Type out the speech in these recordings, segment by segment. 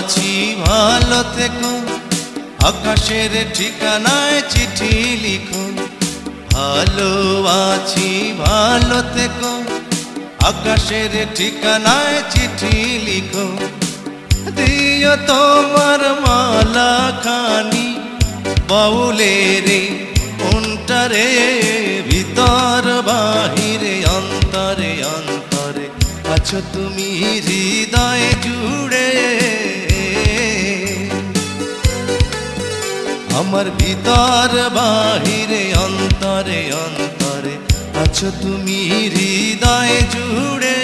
আছি ভালো থেকো, আকাশের ঠিকানায় চিঠি লিখো। ভালো আছি ভালো থেকো, আকাশের ঠিকানায় চিঠি লিখো। দিও তোমার মালা খানি বাউলের অন্তরে, ভিতর বাহিরে অন্তরে অন্তরে আছো তুমি হৃদয় জুড়ে। আমার ভিতর বাহিরে অন্তরে অন্তরে আছো তুমি হৃদয় জুড়ে।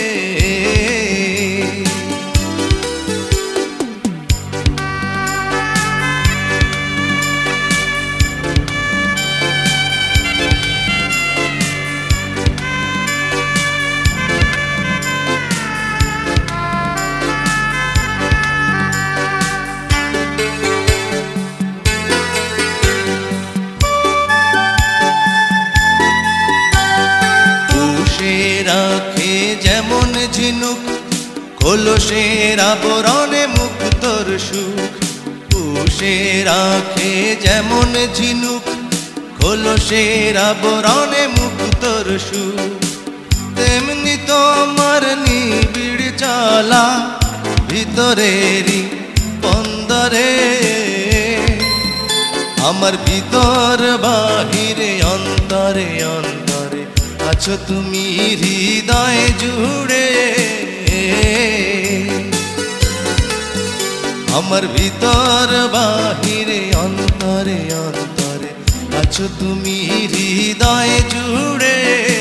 রাখে যেমন ঝিনুক কলসের আবরণে মুক্তর সুখ। পুষে রাখে যেমন ঝিনুক কলসের আবরণে মুক্তর সুখ। তেমনি তোমার নিবিড় চলা ভিতরেরই বন্দরে। আমার ভিতর বাহিরে অন্তরে অন্তরে আছো তুমি হৃদয় জুড়ে। আমার ভিতর বাহিরে অন্তরে অন্তরে আছো তুমি হৃদয় জুড়ে।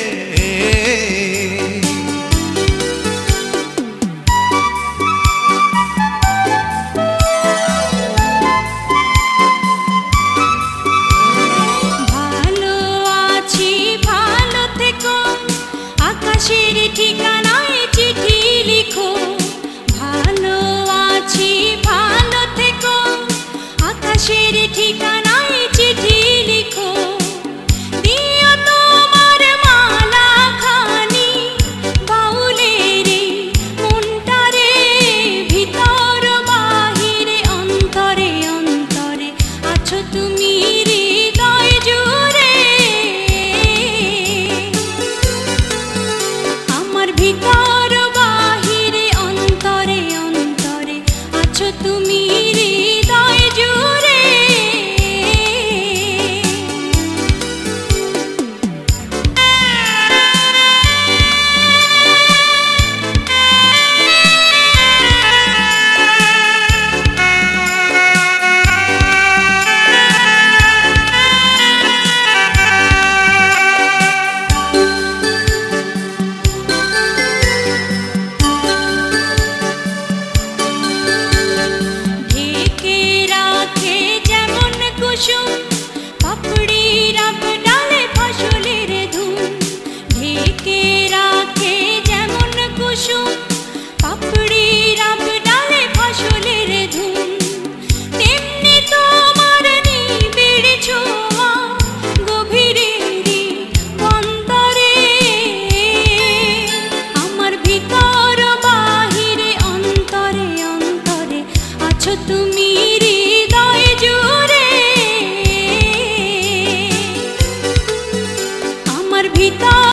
আকাশের ঠিকানায় চিঠি লিখো। ভালো আছি ভালো থেকো, আকাশের ঠিকানায় চিঠি লিখো। দিও তোমার মালা খানি বাউলের মনটারে, ভিতর বাহিরে অন্তরে অন্তরে আছো তুমি হৃদয় জুড়ে। ভিতর বাহিরে অন্তরে অন্তরে আছো তুমি হৃদয় জুড়ে। পাপড়ি রাব ডালে ফসলের ধুম, ঢেকে রাখে যেমন কুসুম। পাপড়ি রাব ডালে ফসলের ধুম, তেমনি তোমার নিবিড় ছোঁয়া গভীরেরই অন্তরে। আমার ভিতর বাহিরে অন্তরে অন্তরে আছো তুমি